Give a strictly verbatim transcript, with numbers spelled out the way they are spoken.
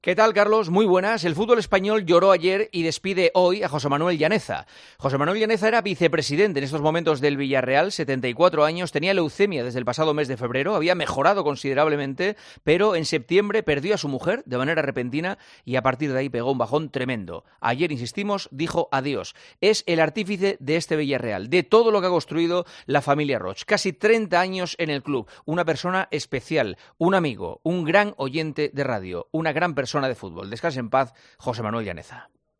¿Qué tal, Carlos? Muy buenas. El fútbol español lloró ayer y despide hoy a José Manuel Llaneza. José Manuel Llaneza era vicepresidente en estos momentos del Villarreal, setenta y cuatro años, tenía leucemia desde el pasado mes de febrero, había mejorado considerablemente, pero en septiembre perdió a su mujer de manera repentina y a partir de ahí pegó un bajón tremendo. Ayer, insistimos, dijo adiós. Es el artífice de este Villarreal, de todo lo que ha construido la familia Roig. Casi treinta años en el club, una persona especial, un amigo, un gran oyente de radio, una gran persona de fútbol. Descanse en paz, José Manuel Llaneza.